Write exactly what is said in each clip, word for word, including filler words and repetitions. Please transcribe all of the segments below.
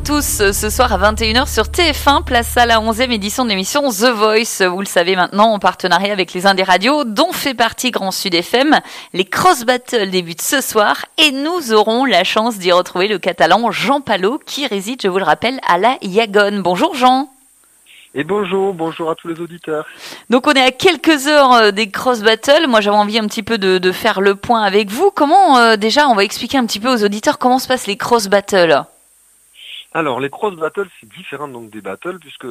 tous, ce soir à vingt et une heures sur T F un, place à la onzième édition de l'émission The Voice. Vous le savez maintenant, en partenariat avec les Indes radios, dont fait partie Grand Sud F M. Les cross battles débutent ce soir et nous aurons la chance d'y retrouver le Catalan Jean Palot qui réside, je vous le rappelle, à la Yagone. Bonjour Jean. Et bonjour, bonjour à tous les auditeurs. Donc on est à quelques heures des cross battles. Moi j'avais envie un petit peu de, de faire le point avec vous. Comment euh, déjà on va expliquer un petit peu aux auditeurs comment se passent les cross battles. Alors les cross battles c'est différent donc des battles puisque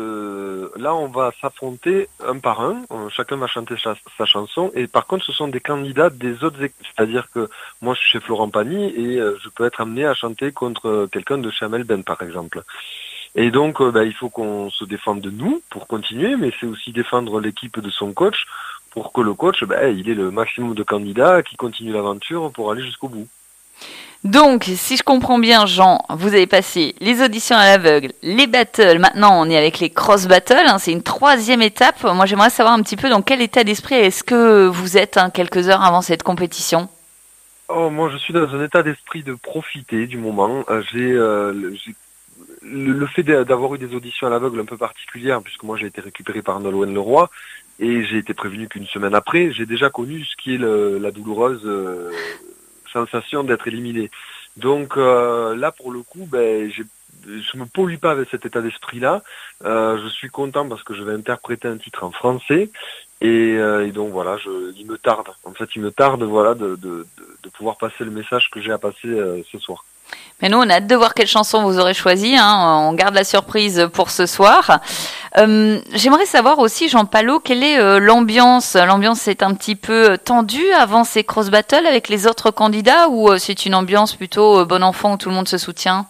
là on va s'affronter un par un, chacun va chanter sa, sa chanson et par contre ce sont des candidats des autres équipes. C'est-à-dire que moi je suis chez Florent Pagny et euh, je peux être amené à chanter contre quelqu'un de chez Amel Ben par exemple. Et donc, euh, bah, il faut qu'on se défende de nous pour continuer, mais c'est aussi défendre l'équipe de son coach pour que le coach, bah, il ait le maximum de candidats qui continuent l'aventure pour aller jusqu'au bout. Donc, si je comprends bien, Jean, vous avez passé les auditions à l'aveugle, les battles. Maintenant, on est avec les cross battles. Hein, c'est une troisième étape. Moi, j'aimerais savoir un petit peu dans quel état d'esprit est-ce que vous êtes hein, quelques heures avant cette compétition. Oh, moi, je suis dans un état d'esprit de profiter du moment. Euh, j'ai, euh, j'ai Le, le fait d'avoir eu des auditions à l'aveugle un peu particulières, puisque moi j'ai été récupéré par Nolwenn Leroy et j'ai été prévenu qu'une semaine après, j'ai déjà connu ce qui est le, la douloureuse euh, sensation d'être éliminé. Donc euh, là pour le coup, ben, j'ai, je me pollue pas avec cet état d'esprit-là. Euh, je suis content parce que je vais interpréter un titre en français et, euh, et donc voilà, je, il me tarde. En fait, il me tarde voilà de, de, de, de pouvoir passer le message que j'ai à passer euh, ce soir. Mais nous, on a hâte de voir quelle chanson vous aurez choisi. Hein. On garde la surprise pour ce soir. Euh, j'aimerais savoir aussi, Jean Palot, quelle est euh, l'ambiance. L'ambiance est un petit peu tendue avant ces cross battles avec les autres candidats ou euh, c'est une ambiance plutôt euh, bon enfant où tout le monde se soutient?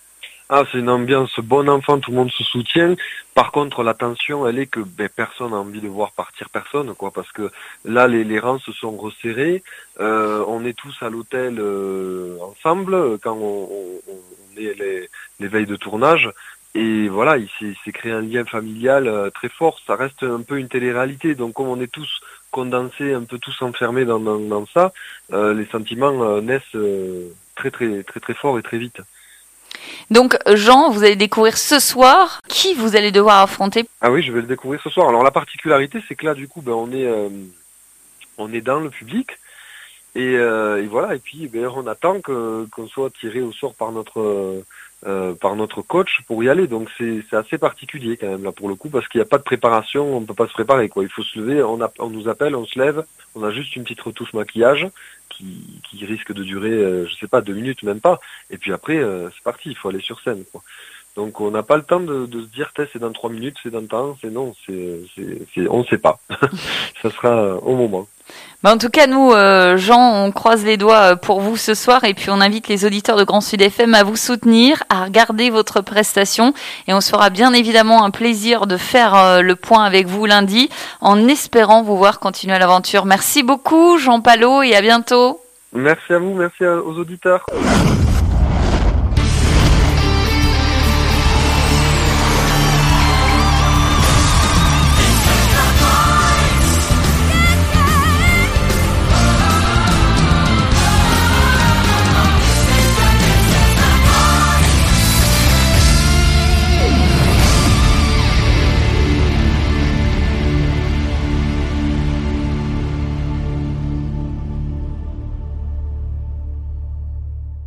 Ah, c'est une ambiance bon enfant, tout le monde se soutient. Par contre, la tension, elle est que ben, personne n'a envie de voir partir personne, quoi, parce que là, les, les rangs se sont resserrés. Euh, on est tous à l'hôtel euh, ensemble quand on, on, on est les, les veilles de tournage. Et voilà, il s'est, il s'est créé un lien familial euh, très fort. Ça reste un peu une télé-réalité. Donc, comme on est tous condensés, un peu tous enfermés dans, dans, dans ça, euh, les sentiments euh, naissent euh, très, très, très, très fort et très vite. Donc Jean, vous allez découvrir ce soir qui vous allez devoir affronter. Ah oui, je vais le découvrir ce soir. Alors la particularité, c'est que là, du coup, ben, on est, euh, on est dans le public et, euh, et voilà. Et puis, ben, on attend que qu'on soit tiré au sort par notre, euh, par notre coach pour y aller. Donc c'est, c'est assez particulier quand même là pour le coup parce qu'il n'y a pas de préparation, on ne peut pas se préparer quoi. Il faut se lever, on, a, on nous appelle, on se lève, on a juste une petite retouche maquillage. Qui, qui risque de durer, euh, je sais pas, deux minutes, même pas. Et puis après, euh, c'est parti, il faut aller sur scène, quoi. Donc on n'a pas le temps de, de se dire, c'est dans trois minutes, c'est dans le temps, c'est non, c'est, c'est, c'est on ne sait pas. Ça sera euh, au moment. Bah en tout cas, nous, euh, Jean, on croise les doigts pour vous ce soir et puis on invite les auditeurs de Grand Sud F M à vous soutenir, à regarder votre prestation et on se fera bien évidemment un plaisir de faire euh, le point avec vous lundi en espérant vous voir continuer l'aventure. Merci beaucoup, Jean Palot, et à bientôt. Merci à vous, merci aux auditeurs.